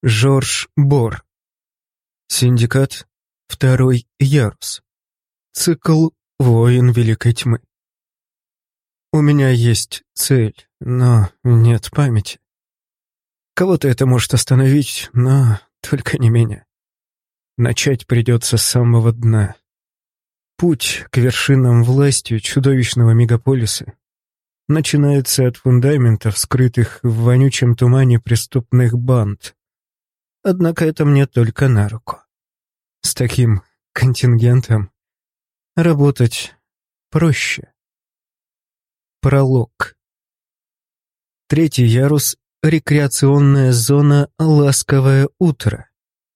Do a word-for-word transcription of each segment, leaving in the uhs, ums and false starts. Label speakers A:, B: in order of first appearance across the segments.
A: Жорж Бор. Синдикат. Второй ярус. Цикл «Воин Великой Тьмы». У меня есть цель, но нет памяти. Кого-то это может остановить, но только не меня. Начать придется с самого дна. Путь к вершинам власти чудовищного мегаполиса начинается от фундаментов, скрытых в вонючем тумане преступных банд. Однако это мне только на руку. С таким контингентом работать проще. Пролог. Третий ярус — рекреационная зона «Ласковое утро».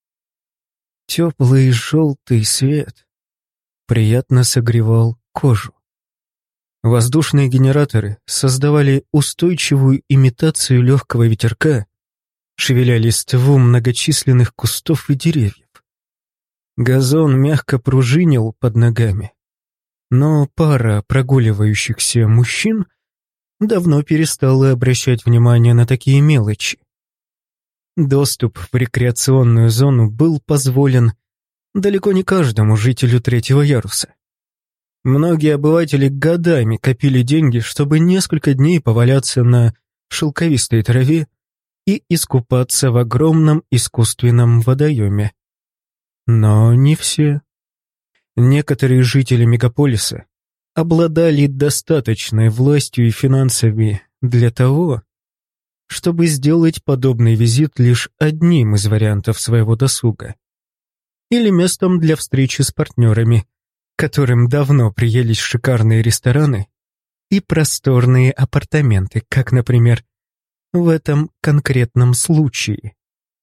A: Теплый желтый свет приятно согревал кожу. Воздушные генераторы создавали устойчивую имитацию легкого ветерка, шевеля листву многочисленных кустов и деревьев. Газон мягко пружинил под ногами, но пара прогуливающихся мужчин давно перестала обращать внимание на такие мелочи. Доступ в рекреационную зону был позволен далеко не каждому жителю третьего яруса. Многие обыватели годами копили деньги, чтобы несколько дней поваляться на шелковистой траве и искупаться в огромном искусственном водоеме. Но не все. Некоторые жители мегаполиса обладали достаточной властью и финансами для того, чтобы сделать подобный визит лишь одним из вариантов своего досуга или местом для встречи с партнерами, которым давно приелись шикарные рестораны и просторные апартаменты, как, например, в этом конкретном случае.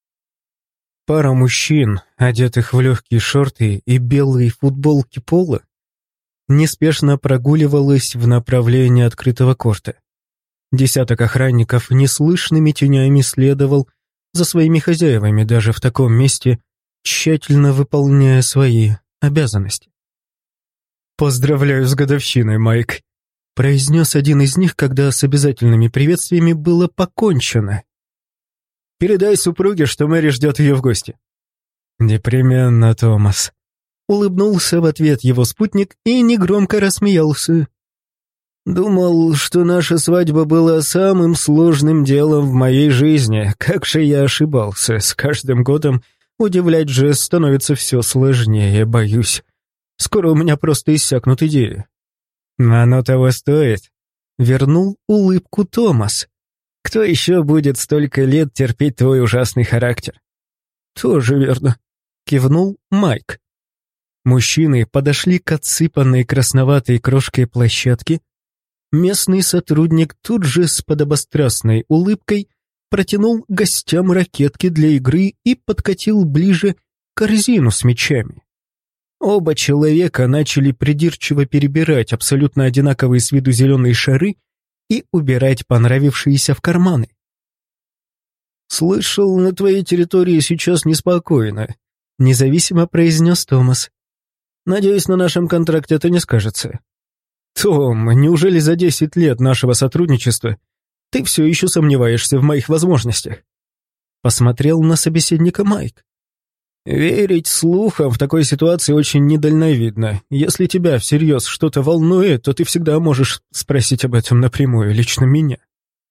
A: Пара мужчин, одетых в легкие шорты и белые футболки пола, неспешно прогуливалась в направлении открытого корта. Десяток охранников неслышными тенями следовал за своими хозяевами даже в таком месте, тщательно выполняя свои обязанности. «Поздравляю с годовщиной, Майк», — произнес один из них, когда с обязательными приветствиями было покончено. «Передай супруге, что Мэри ждет ее в гости». «Непременно, Томас», — улыбнулся в ответ его спутник и негромко рассмеялся. «Думал, что наша свадьба была самым сложным делом в моей жизни. Как же я ошибался. С каждым годом удивлять же становится все сложнее, боюсь. Скоро у меня просто иссякнут идеи». «Оно того стоит», — вернул улыбку Томас. «Кто еще будет столько лет терпеть твой ужасный характер?» «Тоже верно», — кивнул Майк. Мужчины подошли к отсыпанной красноватой крошкой площадке. Местный сотрудник тут же с подобострастной улыбкой протянул гостям ракетки для игры и подкатил ближе корзину с мячами. Оба человека начали придирчиво перебирать абсолютно одинаковые с виду зеленые шары и убирать понравившиеся в карманы. «Слышал, на твоей территории сейчас неспокойно», — независимо произнес Томас. «Надеюсь, на нашем контракте это не скажется». «Том, неужели за десять лет нашего сотрудничества ты все еще сомневаешься в моих возможностях?» Посмотрел на собеседника Майк. «Верить слухам в такой ситуации очень недальновидно. Если тебя всерьез что-то волнует, то ты всегда можешь спросить об этом напрямую, лично меня».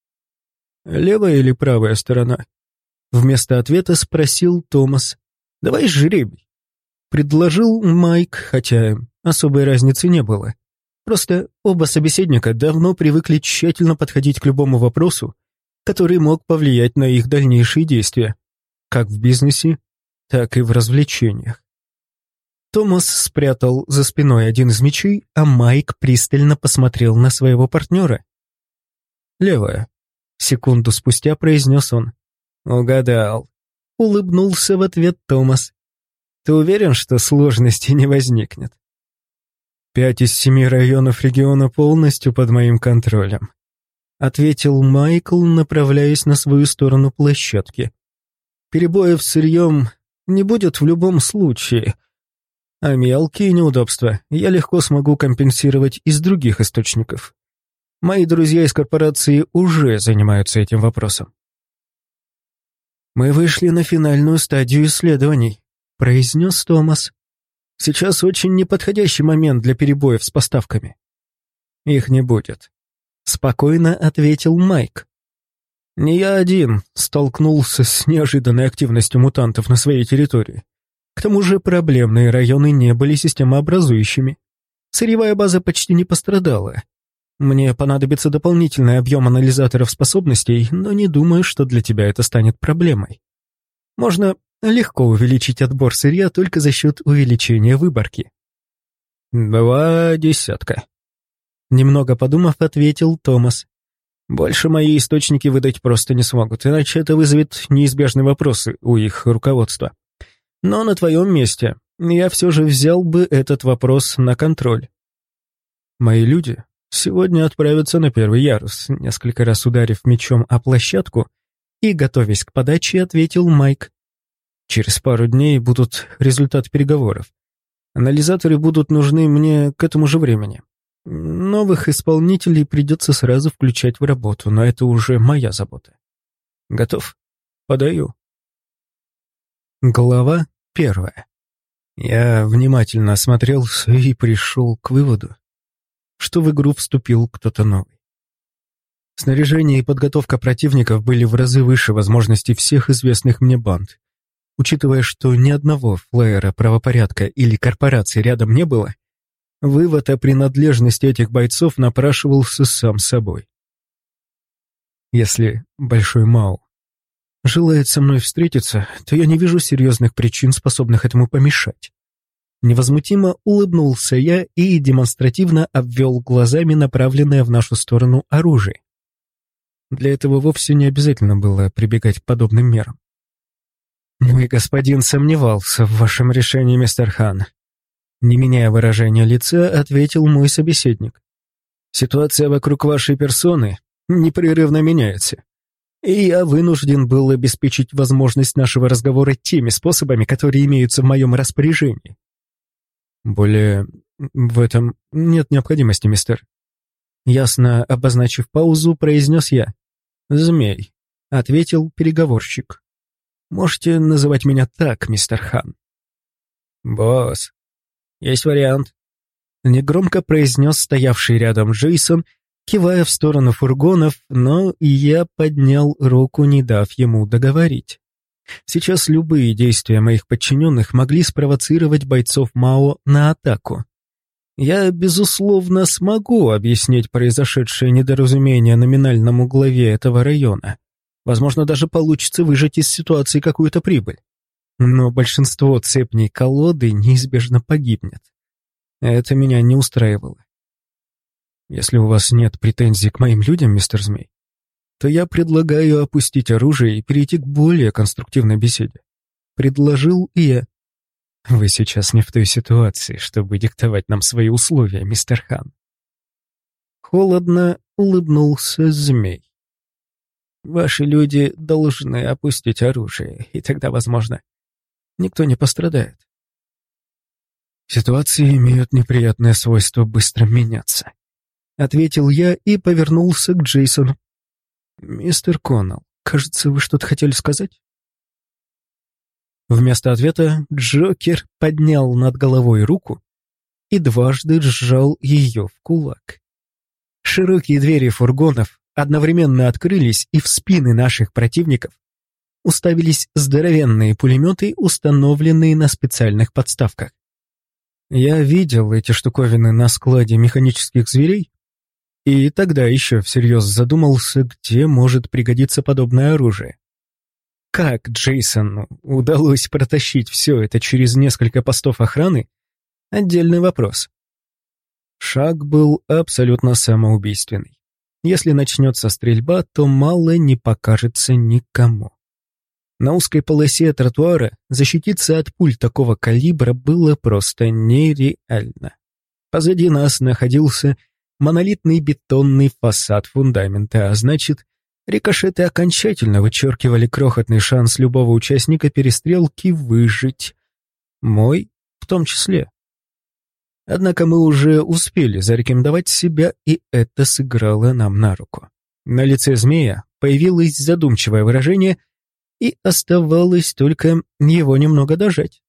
A: «Левая или правая сторона?» Вместо ответа спросил Томас. «Давай жребий», — предложил Майк, хотя особой разницы не было. Просто оба собеседника давно привыкли тщательно подходить к любому вопросу, который мог повлиять на их дальнейшие действия, как в бизнесе, так и в развлечениях. Томас спрятал за спиной один из мечей, а Майк пристально посмотрел на своего партнера. «Левая», — секунду спустя произнес он. «Угадал», — улыбнулся в ответ Томас. «Ты уверен, что сложностей не возникнет?» «Пять из семи районов региона полностью под моим контролем», — ответил Майкл, направляясь на свою сторону площадки. «Перебоев с сырьем не будет в любом случае, а мелкие неудобства я легко смогу компенсировать из других источников. Мои друзья из корпорации уже занимаются этим вопросом». «Мы вышли на финальную стадию исследований», — произнес Томас. «Сейчас очень неподходящий момент для перебоев с поставками». «Их не будет», — спокойно ответил Майк. «Не я один столкнулся с неожиданной активностью мутантов на своей территории. К тому же проблемные районы не были системообразующими. Сырьевая база почти не пострадала. Мне понадобится дополнительный объем анализаторов способностей, но не думаю, что для тебя это станет проблемой. Можно легко увеличить отбор сырья только за счет увеличения выборки». «Два десятка», — немного подумав, ответил Томас. «Больше мои источники выдать просто не смогут, иначе это вызовет неизбежные вопросы у их руководства. Но на твоем месте я все же взял бы этот вопрос на контроль». «Мои люди сегодня отправятся на первый ярус», несколько раз ударив мечом о площадку и, готовясь к подаче, ответил Майк. «Через пару дней будут результаты переговоров. Анализаторы будут нужны мне к этому же времени. Новых исполнителей придется сразу включать в работу, но это уже моя забота. Готов? Подаю». Глава первая. Я внимательно осмотрелся и пришел к выводу, что в игру вступил кто-то новый. Снаряжение и подготовка противников были в разы выше возможностей всех известных мне банд. Учитывая, что ни одного флеера правопорядка или корпорации рядом не было, вывод о принадлежности этих бойцов напрашивался сам собой. Если Большой Мао желает со мной встретиться, то я не вижу серьезных причин, способных этому помешать. Невозмутимо улыбнулся я и демонстративно обвел глазами направленное в нашу сторону оружие. Для этого вовсе не обязательно было прибегать к подобным мерам. «Мой господин сомневался в вашем решении, мистер Хан», — не меняя выражения лица, ответил мой собеседник. «Ситуация вокруг вашей персоны непрерывно меняется, и я вынужден был обеспечить возможность нашего разговора теми способами, которые имеются в моем распоряжении». «Более в этом нет необходимости, мистер». Ясно обозначив паузу, произнес я. «Змей», — ответил переговорщик. «Можете называть меня так, мистер Хан». «Босс, есть вариант», — негромко произнес стоявший рядом Джейсон, кивая в сторону фургонов, но и я поднял руку, не дав ему договорить. Сейчас любые действия моих подчиненных могли спровоцировать бойцов Мао на атаку. Я, безусловно, смогу объяснить произошедшее недоразумение номинальному главе этого района. Возможно, даже получится выжать из ситуации какую-то прибыль. Но большинство цепней колоды неизбежно погибнет. Это меня не устраивало. Если у вас нет претензий к моим людям, мистер Змей, то я предлагаю опустить оружие и перейти к более конструктивной беседе. Предложил я. Вы сейчас не в той ситуации, чтобы диктовать нам свои условия, мистер Хан. Холодно улыбнулся Змей. Ваши люди должны опустить оружие, и тогда, возможно, никто не пострадает. Ситуации имеют неприятное свойство быстро меняться, ответил я и повернулся к Джейсону. Мистер Коннелл, кажется, вы что-то хотели сказать? Вместо ответа Джокер поднял над головой руку и дважды сжал ее в кулак. Широкие двери фургонов одновременно открылись, и в спины наших противников уставились здоровенные пулеметы, установленные на специальных подставках. Я видел эти штуковины на складе механических зверей, и тогда еще всерьез задумался, где может пригодиться подобное оружие. Как Джейсону удалось протащить все это через несколько постов охраны — отдельный вопрос. Шаг был абсолютно самоубийственный. Если начнется стрельба, то мало не покажется никому. На узкой полосе тротуара защититься от пуль такого калибра было просто нереально. Позади нас находился монолитный бетонный фасад фундамента, а значит, рикошеты окончательно вычеркивали крохотный шанс любого участника перестрелки выжить. Мой в том числе. Однако мы уже успели зарекомендовать себя, и это сыграло нам на руку. На лице змея появилось задумчивое выражение, и оставалось только его немного дожать.